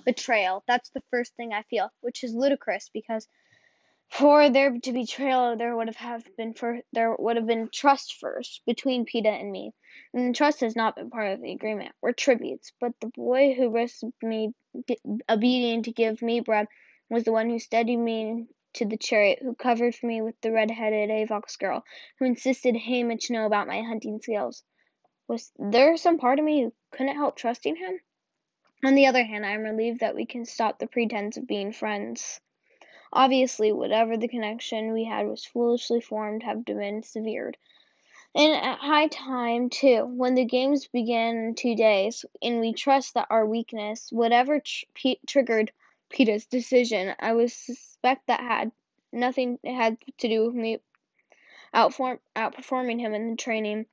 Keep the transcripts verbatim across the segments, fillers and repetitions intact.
betrayal. That's the first thing I feel, which is ludicrous because for there to be betrayal, there would have have been for there would have been trust first between Peta and me, and trust has not been part of the agreement. We're tributes, but the boy who risked me a beating to give me bread was the one who steadied me to the chariot, who covered for me with the red-headed Avox girl, who insisted Haymitch know about my hunting skills. Was there some part of me who couldn't help trusting him? On the other hand, I am relieved that we can stop the pretense of being friends. Obviously, whatever the connection we had was foolishly formed have been severed. And at high time, too, when the games begin in two days, and we trust that our weakness, whatever tr- p- triggered Peter's decision, I would suspect that had nothing had to do with me outform- outperforming him in the training.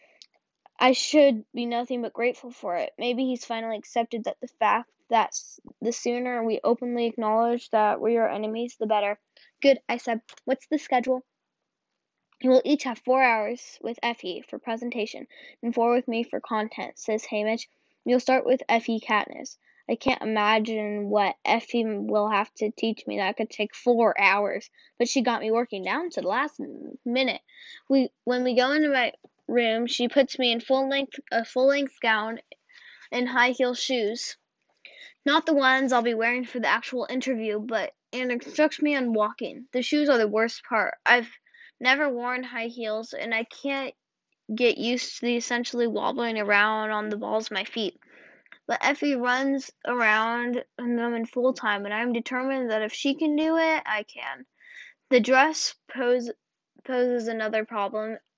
I should be nothing but grateful for it. Maybe he's finally accepted that the fact that the sooner we openly acknowledge that we are enemies, the better. Good, I said. What's the schedule? You will each have four hours with Effie for presentation and four with me for content, says Haymitch. You'll start with Effie Katniss. I can't imagine what Effie will have to teach me that could take four hours, but she got me working down to the last minute. We, when we go into my room, she puts me in full length a full length gown and high heel shoes. Not the ones I'll be wearing for the actual interview, but and instructs me on walking. The shoes are the worst part. I've never worn high heels, and I can't get used to the essentially wobbling around on the balls of my feet. But Effie runs around in them in full time, and I'm determined that if she can do it, I can. The dress pose, poses another problem. It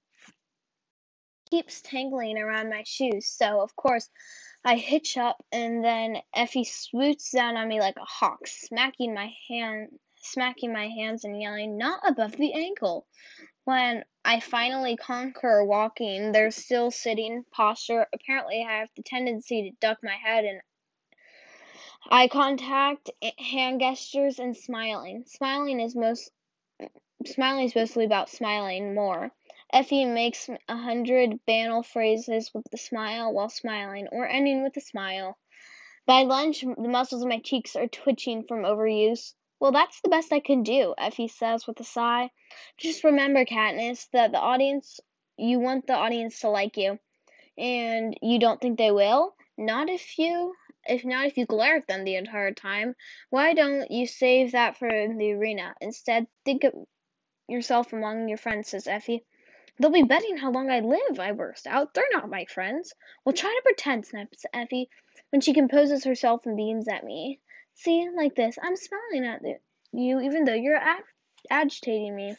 keeps tangling around my shoes, so of course I hitch up, and then Effie swoops down on me like a hawk, smacking my hand, smacking my hands and yelling, "Not above the ankle!" When I finally conquer walking, they're still sitting posture. Apparently, I have the tendency to duck my head and eye contact, hand gestures, and smiling. Smiling is most smiling is mostly about smiling more. Effie makes a hundred banal phrases with a smile while smiling, or ending with a smile. By lunch, the muscles of my cheeks are twitching from overuse. Well, that's the best I can do, Effie says with a sigh. Just remember, Katniss, that the audience, you want the audience to like you, and you don't think they will? Not if you, if not if you glare at them the entire time. Why don't you save that for the arena? Instead, think of yourself among your friends, says Effie. They'll be betting how long I live, I burst out. They're not my friends. Well, try to pretend, snaps Effie, when she composes herself and beams at me. See, like this, I'm smiling at you even though you're ag- agitating me.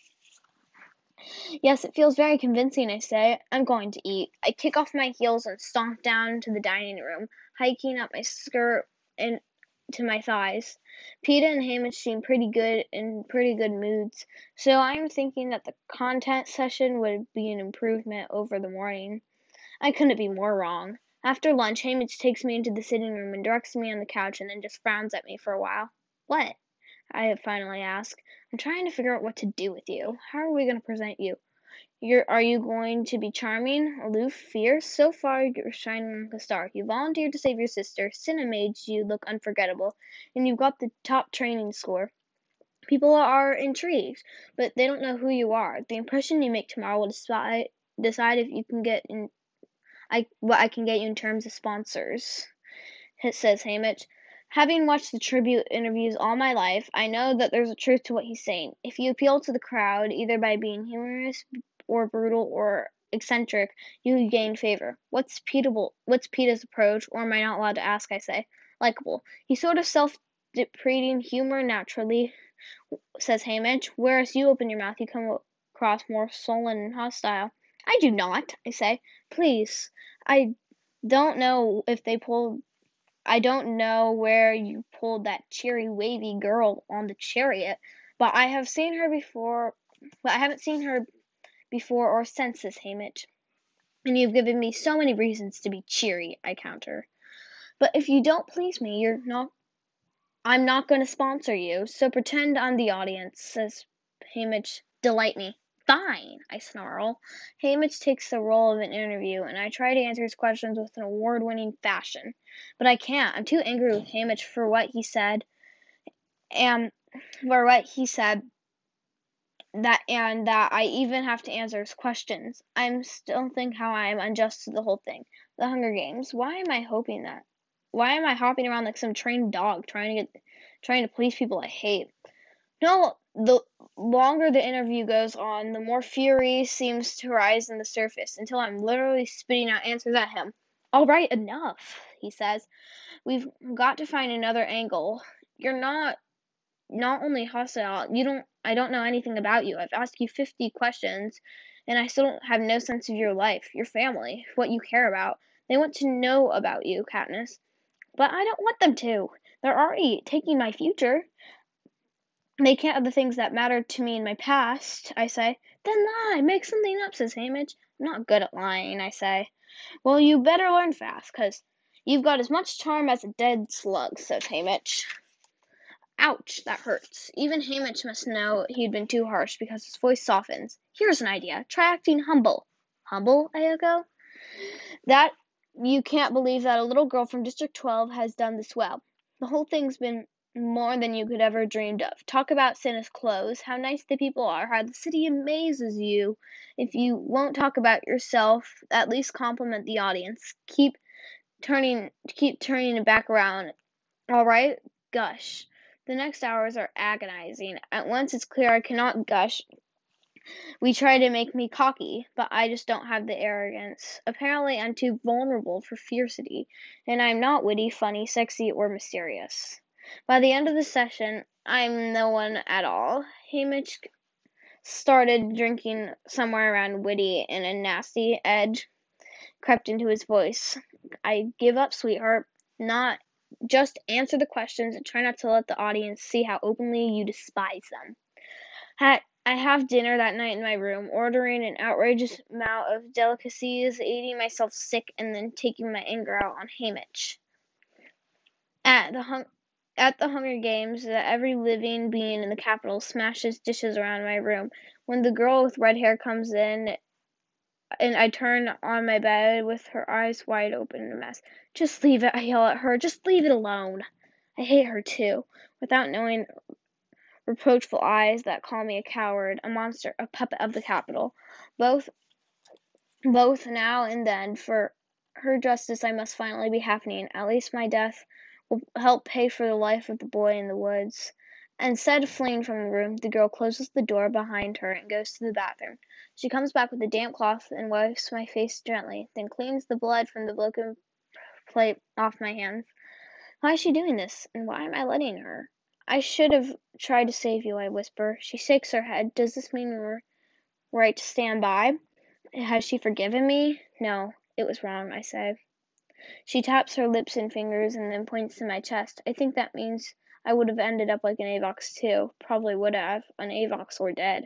Yes, it feels very convincing, I say. I'm going to eat. I kick off my heels and stomp down to the dining room, hiking up my skirt and to my thighs. Peta and Haymitch seem pretty good in pretty good moods, so I'm thinking that the content session would be an improvement over the morning. I couldn't be more wrong. After lunch, Haymitch takes me into the sitting room and directs me on the couch and then just frowns at me for a while. What? I finally ask. I'm trying to figure out what to do with you. How are we going to present you? You're, are you going to be charming, aloof, fierce? So far, you're shining like a star. You volunteered to save your sister. Cinna made you look unforgettable, and you've got the top training score. People are intrigued, but they don't know who you are. The impression you make tomorrow will decide decide if you can get in. I what I can get you in terms of sponsors, says Haymitch. Having watched the tribute interviews all my life, I know that there's a truth to what he's saying. If you appeal to the crowd, either by being humorous or brutal or eccentric, you gain favor. What's Peteable, what's Peta's approach, or am I not allowed to ask, I say? Likeable. He's sort of self-deprecating humor naturally, says Haymitch, whereas you open your mouth, you come across more sullen and hostile. I do not, I say. Please. I don't know if they pulled I don't know where you pulled that cheery, wavy girl on the chariot, but I have seen her before. But I haven't seen her before or since this, Haymitch. And you've given me so many reasons to be cheery, I counter. But if you don't please me, you're not. I'm not going to sponsor you. So pretend I'm the audience, says Haymitch. Delight me. Fine, I snarl. Haymitch takes the role of an interview, and I try to answer his questions with an award-winning fashion. But I can't. I'm too angry with Haymitch for what he said, and for what he said, that and that I even have to answer his questions. I'm still think how I am unjust to the whole thing. The Hunger Games. Why am I hoping that? Why am I hopping around like some trained dog trying to get, trying to please people I hate? No, the longer the interview goes on, the more fury seems to rise in the surface until I'm literally spitting out answers at him. All right, enough, he says. We've got to find another angle. You're not not only hostile, you don't I don't know anything about you. I've asked you fifty questions and I still don't have no sense of your life, your family, what you care about. They want to know about you, Katniss. But I don't want them to. They're already taking my future. They can't have the things that mattered to me in my past, I say. Then lie, make something up, says Haymitch. I'm not good at lying, I say. Well, you better learn fast, 'cause you've got as much charm as a dead slug, says Haymitch. Ouch, that hurts. Even Haymitch must know he'd been too harsh because his voice softens. Here's an idea. Try acting humble. Humble, I echo. That you can't believe that a little girl from District twelve has done this well. The whole thing's been more than you could ever dreamed of. Talk about Santa's clothes, how nice the people are, how the city amazes you. If you won't talk about yourself, at least compliment the audience. Keep turning keep turning it back around. All right? Gush. The next hours are agonizing. At once it's clear I cannot gush. We try to make me cocky, but I just don't have the arrogance. Apparently I'm too vulnerable for fiercity, and I'm not witty, funny, sexy, or mysterious. By the end of the session, I'm no one at all. Haymitch started drinking somewhere around witty, and a nasty edge crept into his voice. I give up, sweetheart. Not just answer the questions and try not to let the audience see how openly you despise them. At, I have dinner that night in my room, ordering an outrageous amount of delicacies, eating myself sick, and then taking my anger out on Haymitch. At the hung- at the Hunger Games, every living being in the capital smashes dishes around my room. When the girl with red hair comes in, and I turn on my bed with her eyes wide open in a mess. Just leave it, I yell at her. Just leave it alone. I hate her, too, without knowing reproachful eyes that call me a coward, a monster, a puppet of the capital. Both, both now and then, for her justice I must finally be happening. At least my death will help pay for the life of the boy in the woods. Instead of fleeing from the room, the girl closes the door behind her and goes to the bathroom. She comes back with a damp cloth and wipes my face gently, then cleans the blood from the broken plate off my hands. Why is she doing this, and why am I letting her? I should have tried to save you, I whisper. She shakes her head. Does this mean we're right to stand by? Has she forgiven me? No, it was wrong, I say. She taps her lips and fingers and then points to my chest. I think that means I would have ended up like an Avox too. Probably would have. An Avox or dead.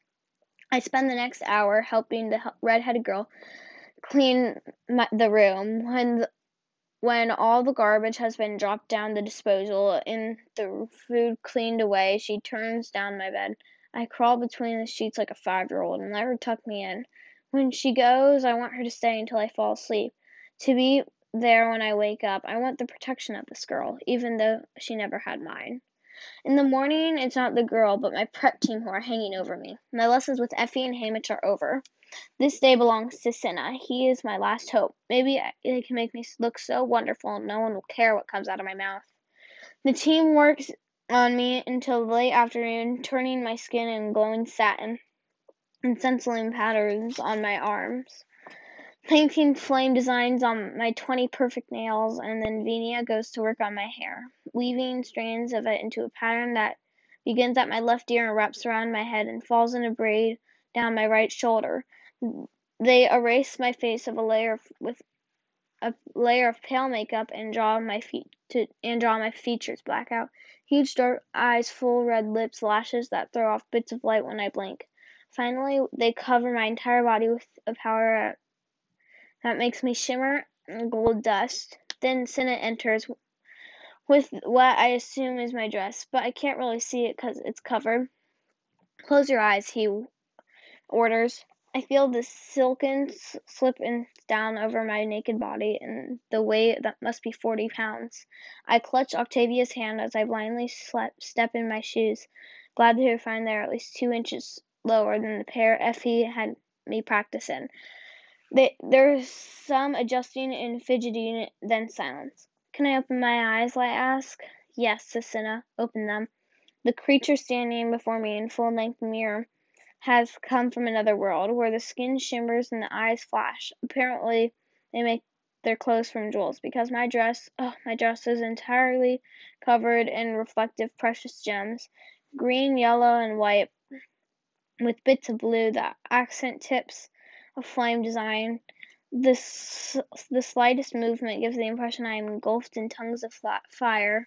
I spend the next hour helping the red-headed girl clean my, the room. When the, when all the garbage has been dropped down the disposal and the food cleaned away, she turns down my bed. I crawl between the sheets like a five-year-old and let her tuck me in. When she goes, I want her to stay until I fall asleep. To be there when I wake up. I want the protection of this girl, even though she never had mine. In the morning, it's not the girl, but my prep team who are hanging over me. My lessons with Effie and Haymitch are over. This day belongs to Cinna. He is my last hope. Maybe they can make me look so wonderful and no one will care what comes out of my mouth. The team works on me until the late afternoon, turning my skin in glowing satin and stenciling patterns on my arms. Painting flame designs on my twenty perfect nails, and then Venia goes to work on my hair, weaving strands of it into a pattern that begins at my left ear and wraps around my head and falls in a braid down my right shoulder. They erase my face of a layer of, with a layer of pale makeup and draw my feet to and draw my features black out. Huge dark eyes, full red lips, lashes that throw off bits of light when I blink. Finally, they cover my entire body with a powder that makes me shimmer in gold dust. Then Cinna enters with what I assume is my dress, but I can't really see it because it's covered. Close your eyes, he orders. I feel the silken s- slip in down over my naked body, and the weight that must be forty pounds. I clutch Octavia's hand as I blindly slep- step in my shoes, glad to find they're at least two inches lower than the pair Effie had me practice in. They, there's some adjusting and fidgeting, then silence. Can I open my eyes? I ask. Yes, says Cinna. Open them. The creature standing before me in full-length mirror has come from another world, where the skin shimmers and the eyes flash. Apparently, they make their clothes from jewels, because my dress, oh, my dress is entirely covered in reflective precious gems, green, yellow, and white, with bits of blue that accent tips of flame design. This, the slightest movement gives the impression I am engulfed in tongues of fire.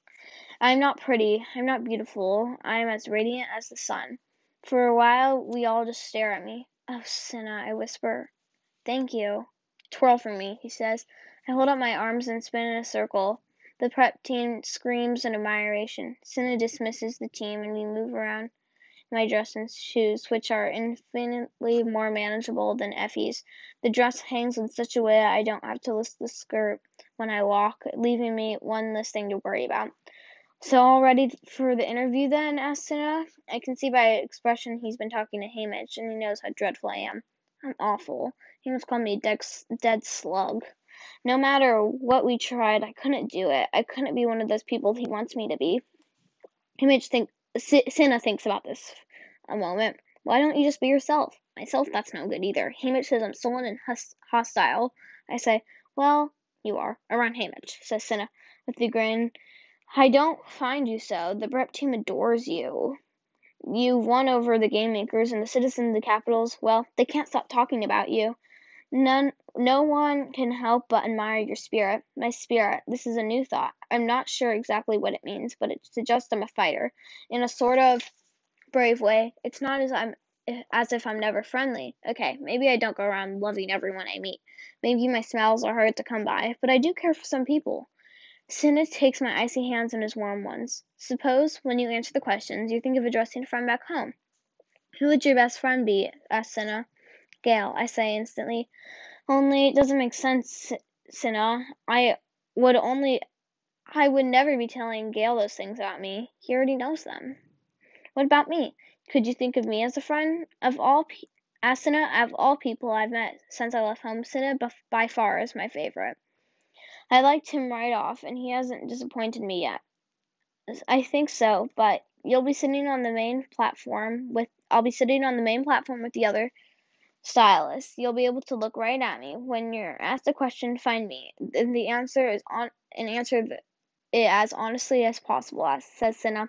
I am not pretty, I am not beautiful, I am as radiant as the sun. For a while, we all just stare at me. Oh, Cinna, I whisper. Thank you. Twirl for me, he says. I hold up my arms and spin in a circle. The prep team screams in admiration. Cinna dismisses the team, and we move around my dress and shoes, which are infinitely more manageable than Effie's. The dress hangs in such a way that I don't have to lift the skirt when I walk, leaving me one less thing to worry about. So all ready for the interview then? Asked Cinna. I can see by his expression he's been talking to Haymitch, and he knows how dreadful I am. I'm awful. He must call me a dead slug. No matter what we tried, I couldn't do it. I couldn't be one of those people he wants me to be. Haymitch think Cinna thinks about this a moment. Why don't you just be yourself? Myself, that's no good either. Haymitch says I'm sullen and hus- hostile. I say, well, you are. Around Haymitch, says Cinna with a grin. I don't find you so. The Brep team adores you. You won over the game makers, and the citizens of the capitals, well, they can't stop talking about you. None, no one can help but admire your spirit. My spirit. This is a new thought. I'm not sure exactly what it means, but it suggests I'm a fighter. In a sort of brave way. It's not as I'm as if I'm never friendly. Okay, maybe I don't go around loving everyone I meet. Maybe my smiles are hard to come by, but I do care for some people. Cinna takes my icy hands in his warm ones. Suppose, when you answer the questions, you think of addressing a friend back home. Who would your best friend be? Asked Cinna. Gale, I say instantly. Only it doesn't make sense, Cinna. I would only I would never be telling Gale those things about me. He already knows them. What about me? Could you think of me as a friend? Of all pe- asked Cinna, of all people I've met since I left home, Cinna by far is my favorite. I liked him right off, and he hasn't disappointed me yet. I think so, but you'll be sitting on the main platform with I'll be sitting on the main platform with the other stylists. You'll be able to look right at me. When you're asked a question, find me. And the answer is on and answer it as honestly as possible, says Cinna.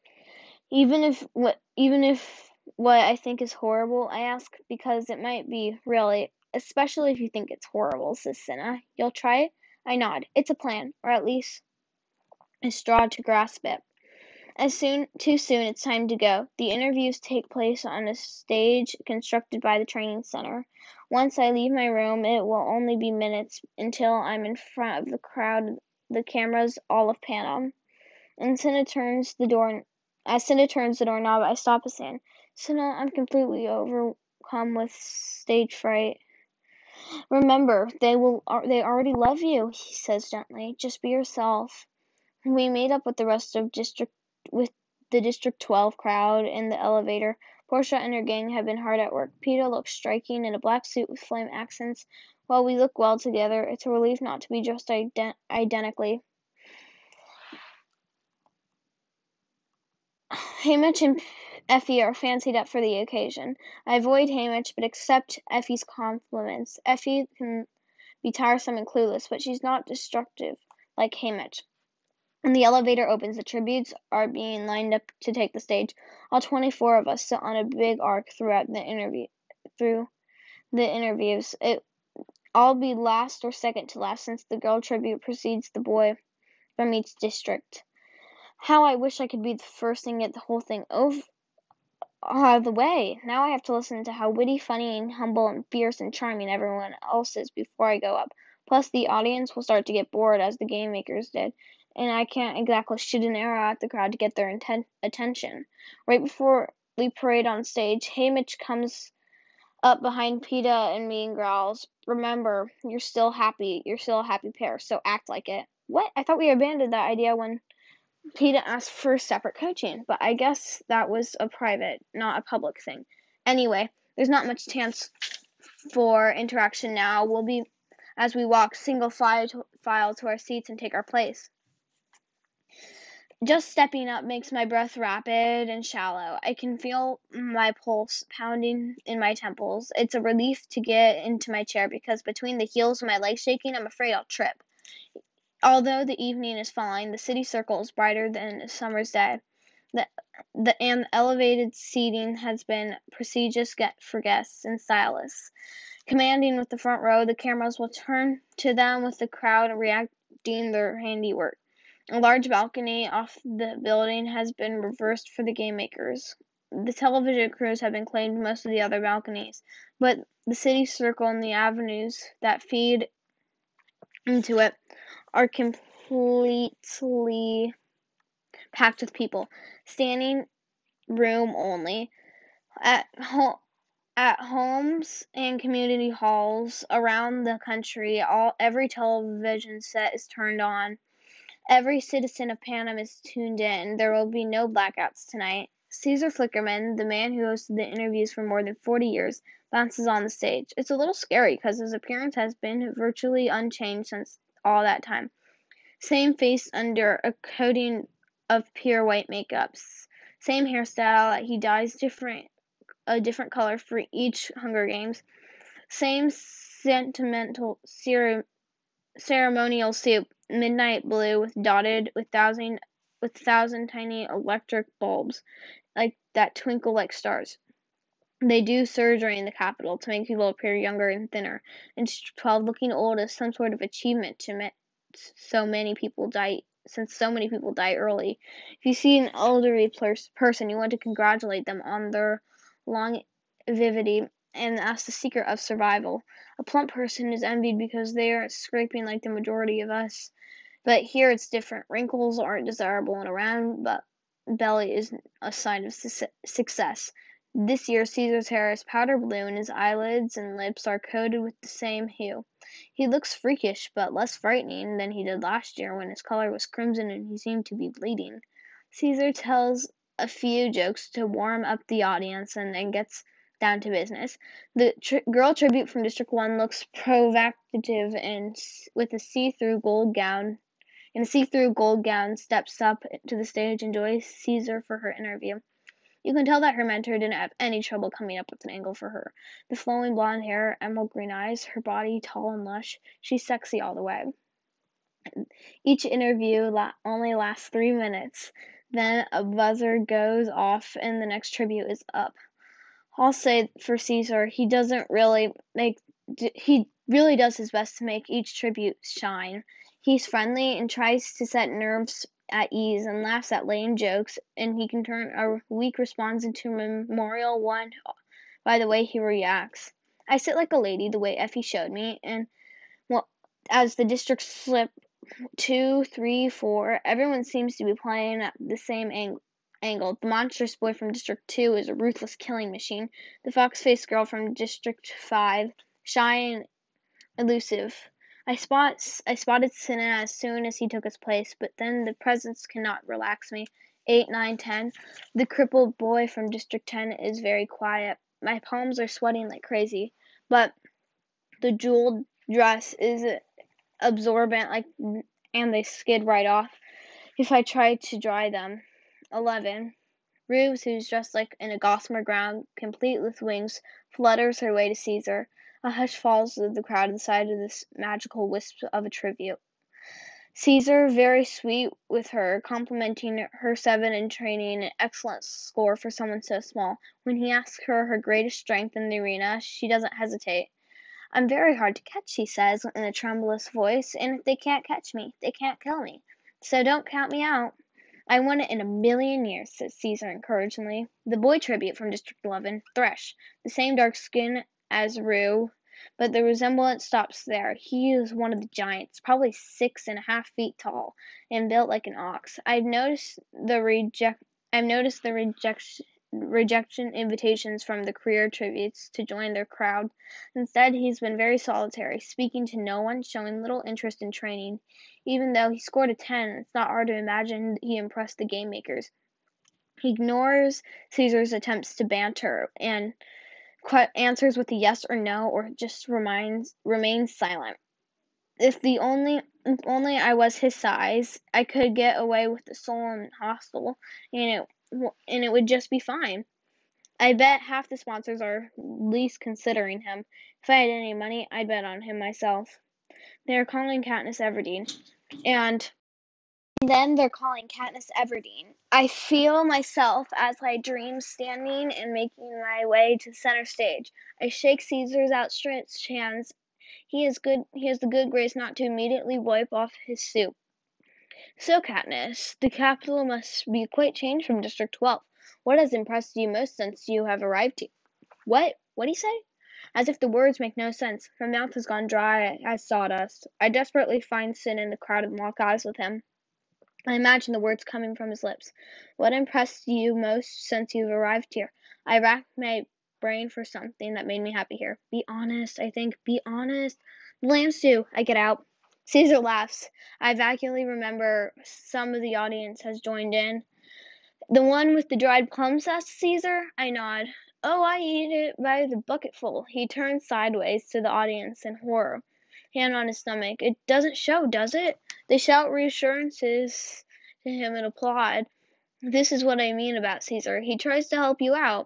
Even if what even if what I think is horrible, I ask, because it might be really, especially if you think it's horrible, says Cinna. You'll try it? I nod. It's a plan, or at least a straw to grasp it. As soon too soon it's time to go. The interviews take place on a stage constructed by the training center. Once I leave my room, it will only be minutes until I'm in front of the crowd, the cameras all of Panam. And Cinna turns the door as Cinna turns the doorknob, I stop his hand. Cinna, I'm completely overcome with stage fright. Remember, they will they already love you, he says gently. Just be yourself. We made up with the rest of district with the District twelve crowd in the elevator. Portia and her gang have been hard at work. Peeta looks striking in a black suit with flame accents. While we look well together, it's a relief not to be dressed ident- identically. Haymitch and Effie are fancied up for the occasion. I avoid Haymitch, but accept Effie's compliments. Effie can be tiresome and clueless, but she's not destructive like Haymitch. When the elevator opens, the tributes are being lined up to take the stage. All twenty-four of us sit on a big arc throughout the interview. Through the interviews, it I'll be last or second to last, since the girl tribute precedes the boy from each district. How I wish I could be the first and get the whole thing over out of the way. Now I have to listen to how witty, funny, and humble, and fierce, and charming everyone else is before I go up. Plus, the audience will start to get bored, as the game makers did, and I can't exactly shoot an arrow at the crowd to get their inten- attention. Right before we parade on stage, Haymitch comes up behind PETA and me and growls, "Remember, you're still happy. You're still a happy pair, so act like it." What? I thought we abandoned that idea when PETA asked for separate coaching, but I guess that was a private, not a public thing. Anyway, there's not much chance for interaction now. We'll be, as we walk single file to, file to our seats and take our place. Just stepping up makes my breath rapid and shallow. I can feel my pulse pounding in my temples. It's a relief to get into my chair because between the heels of my legs shaking, I'm afraid I'll trip. Although the evening is falling, the city circle is brighter than a summer's day. The, the and elevated seating has been prestigious for guests and stylists. Commanding with the front row, the cameras will turn to them with the crowd reacting their handiwork. A large balcony off the building has been reversed for the game makers. The television crews have been claimed most of the other balconies, but the city circle and the avenues that feed into it are completely packed with people. Standing room only. At home. At homes and community halls around the country, all every television set is turned on. Every citizen of Panem is tuned in. There will be no blackouts tonight. Caesar Flickerman, the man who hosted the interviews for more than forty years, bounces on the stage. It's a little scary because his appearance has been virtually unchanged since all that time. Same face under a coating of pure white makeup. Same hairstyle. He dyes different a different color for each Hunger Games. Same sentimental cere- ceremonial suit, midnight blue with dotted with thousand with thousand tiny electric bulbs like that twinkle like stars. They do surgery in the Capitol to make people appear younger and thinner. In District twelve, looking old is some sort of achievement to me- so many people die since so many people die early. If you see an elderly pers- person, you want to congratulate them on their longevity, and that's the secret of survival. A plump person is envied because they are scraping like the majority of us. But here it's different. Wrinkles aren't desirable, and a round but belly is a sign of su- success. This year, Caesar's hair is powder blue, and his eyelids and lips are coated with the same hue. He looks freakish, but less frightening than he did last year when his color was crimson and he seemed to be bleeding. Caesar tells a few jokes to warm up the audience and then gets down to business. The tri- girl tribute from District one looks provocative and s- with a see-through gold gown. In a see-through gold gown, steps up to the stage and joins Caesar for her interview. You can tell that her mentor didn't have any trouble coming up with an angle for her. The flowing blonde hair, emerald green eyes, her body tall and lush, she's sexy all the way. Each interview la- only lasts three minutes. Then a buzzer goes off and the next tribute is up. I'll say for Caesar, he doesn't really make he really does his best to make each tribute shine. He's friendly and tries to set nerves at ease and laughs at lame jokes, and he can turn a weak response into a memorial one by the way he reacts. I sit like a lady the way Effie showed me, and well, as the districts slip two, three, four, everyone seems to be playing at the same ang- angle. The monstrous boy from District two is a ruthless killing machine. The fox-faced girl from District five, shy and elusive. I spot I spotted Cinna as soon as he took his place, but then the presence cannot relax me. Eight, nine, ten. The crippled boy from District ten is very quiet. My palms are sweating like crazy, but the jeweled dress is absorbent, like, and they skid right off if I try to dry them. Eleven. Rubes, who's dressed like in a gossamer gown, complete with wings, flutters her way to Caesar. A hush falls over the crowd at the sight of this magical wisp of a tribute. Caesar, very sweet with her, complimenting her seven in training, an excellent score for someone so small. When he asks her her greatest strength in the arena, she doesn't hesitate. I'm very hard to catch, she says in a tremulous voice, and if they can't catch me, they can't kill me. So don't count me out. I want it in a million years, says Caesar encouragingly. The boy tribute from District eleven, Thresh, the same dark skin as Rue, but the resemblance stops there. He is one of the giants, probably six and a half feet tall, and built like an ox. I've noticed the reject. I've noticed the rejection rejection invitations from the career tributes to join their crowd. Instead, he's been very solitary, speaking to no one, showing little interest in training. Even though he scored a ten, it's not hard to imagine he impressed the game makers. He ignores Caesar's attempts to banter and qu- answers with a yes or no, or just reminds, remains silent. If the only if only I was his size, I could get away with the sullen hostel, and it and it would just be fine. I bet half the sponsors are at least considering him. If I had any money, I'd bet on him myself. They're calling Katniss Everdeen, and then they're calling Katniss Everdeen. I feel myself as I dream standing and making my way to center stage. I shake Caesar's outstretched hands. He has good he has the good grace not to immediately wipe off his soup. So, Katniss, the capital must be quite changed from District twelve. What has impressed you most since you have arrived here? What? What'd he say? As if the words make no sense. My mouth has gone dry as sawdust. I desperately find Cinna in the crowd and lock eyes with him. I imagine the words coming from his lips. What impressed you most since you've arrived here? I racked my brain for something that made me happy here. Be honest, I think. Be honest. Lamb stew. I get out. Caesar laughs. I vaguely remember some of the audience has joined in. The one with the dried plums, asks Caesar. I nod. Oh, I eat it by the bucketful. He turns sideways to the audience in horror, hand on his stomach. It doesn't show, does it? They shout reassurances to him and applaud. This is what I mean about Caesar. He tries to help you out.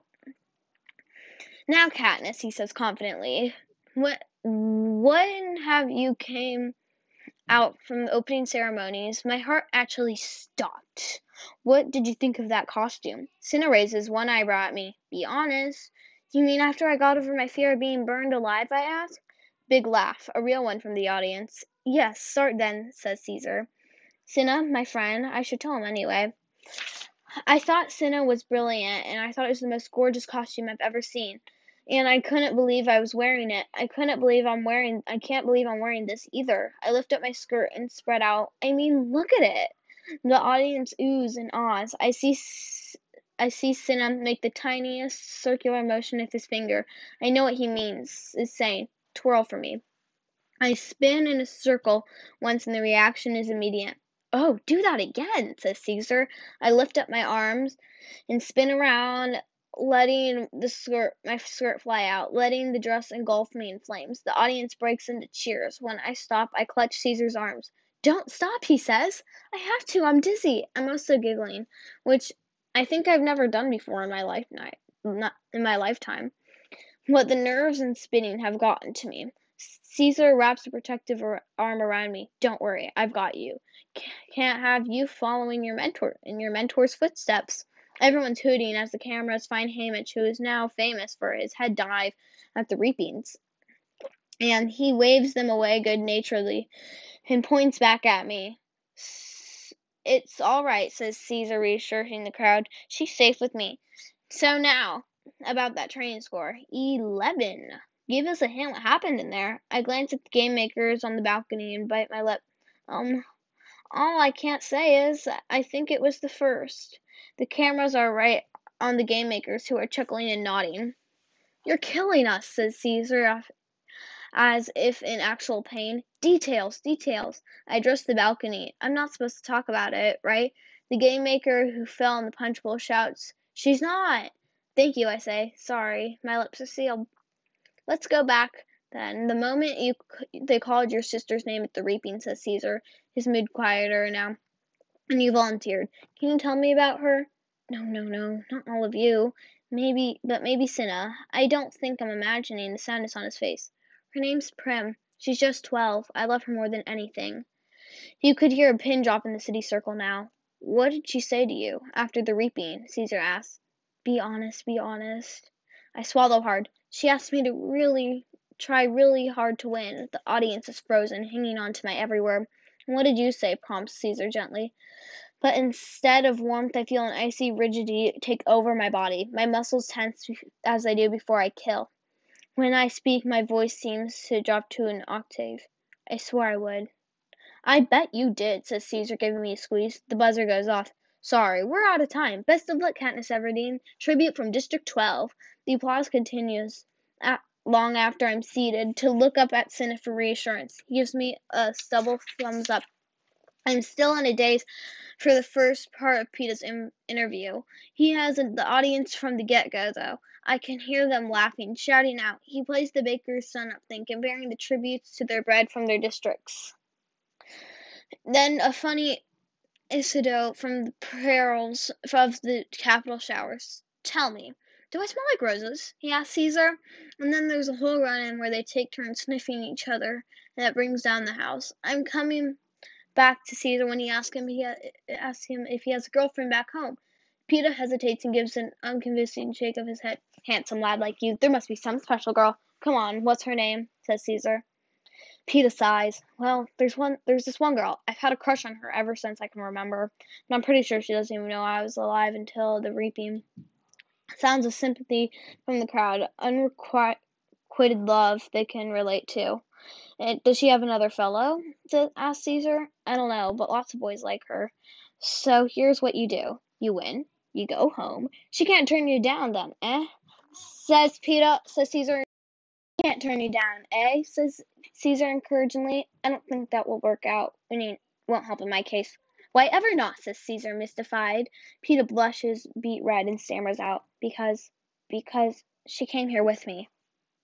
Now, Katniss, he says confidently, what, when have you came out from the opening ceremonies, my heart actually stopped. What did you think of that costume? Cinna raises one eyebrow at me. Be honest. You mean after I got over my fear of being burned alive, I ask? Big laugh, a real one from the audience. Yes, start then, says Caesar. Cinna, my friend, I should tell him anyway. I thought Cinna was brilliant, and I thought it was the most gorgeous costume I've ever seen. And I couldn't believe I was wearing it. I couldn't believe I'm wearing, I can't believe I'm wearing this either. I lift up my skirt and spread out. I mean, look at it. The audience oohs and ahs. I see, I see Cinna make the tiniest circular motion with his finger. I know what he means, is saying, twirl for me. I spin in a circle once and the reaction is immediate. Oh, do that again, says Caesar. I lift up my arms and spin around, letting the skirt, my skirt fly out, letting the dress engulf me in flames. The audience breaks into cheers. When I stop, I clutch Caesar's arms. Don't stop, he says. I have to, I'm dizzy. I'm also giggling, which I think I've never done before in my life, not in my lifetime. What the nerves and spinning have gotten to me. Caesar wraps a protective arm around me. Don't worry, I've got you. Can't have you following your mentor in your mentor's footsteps. Everyone's hooting as the cameras find Haymitch, who is now famous for his head dive at the reapings. And he waves them away good-naturedly and points back at me. It's all right, says Caesar, reassuring the crowd. She's safe with me. So now, about that training score. Eleven. Give us a hint what happened in there. I glance at the game makers on the balcony and bite my lip. Um, all I can't say is I think it was the first. The cameras are right on the game makers, who are chuckling and nodding. You're killing us, says Caesar, as if in actual pain. Details, details. I address the balcony. I'm not supposed to talk about it, right? The game maker who fell in the punch bowl shouts, She's not! Thank you, I say. Sorry, my lips are sealed. Let's go back, then. The moment you they called your sister's name at the reaping, says Caesar, his mood quieter now, and you volunteered. Can you tell me about her? No, no, no, not all of you. Maybe, but maybe Cinna. I don't think I'm imagining the sadness on his face. Her name's Prim. She's just twelve. I love her more than anything. You could hear a pin drop in the city circle now. What did she say to you after the reaping? Caesar asked. Be honest, be honest. I swallow hard. She asked me to really try really hard to win. The audience is frozen, hanging on to my every word. What did you say? Prompts Caesar gently. But instead of warmth, I feel an icy rigidity take over my body. My muscles tense as I do before I kill. When I speak, my voice seems to drop to an octave. I swore I would. I bet you did, says Caesar, giving me a squeeze. The buzzer goes off. Sorry, we're out of time. Best of luck, Katniss Everdeen. Tribute from District twelve. The applause continues at, long after I'm seated to look up at Cinna for reassurance. He gives me a stubble thumbs up. I'm still in a daze for the first part of Peeta's in- interview. He has a, the audience from the get-go, though. I can hear them laughing, shouting out. He plays the baker's son up thing, comparing the tributes to their bread from their districts. Then a funny Isidore from the perils of the capital showers. Tell me, do I smell like roses? He asks Caesar. And then there's a whole run-in where they take turns sniffing each other, and that brings down the house. I'm coming back to Caesar when he asks him, he asks him if he has a girlfriend back home. Peeta hesitates and gives an unconvincing shake of his head. Handsome lad like you, there must be some special girl. Come on, what's her name? Says Caesar. Peeta sighs. Well, there's one. There's this one girl. I've had a crush on her ever since I can remember, and I'm pretty sure she doesn't even know I was alive until the reaping. Sounds of sympathy from the crowd, unrequited love they can relate to. And does she have another fellow? Asked Caesar. I don't know, but lots of boys like her. So here's what you do. You win. You go home. She can't turn you down then, eh? Says Peeta. Says Caesar. Can't turn you down, eh? Says Caesar encouragingly. I don't think that will work out. I mean, won't help in my case. Why ever not? Says Caesar, mystified. Peeta blushes, beet red, and stammers out. Because, because she came here with me.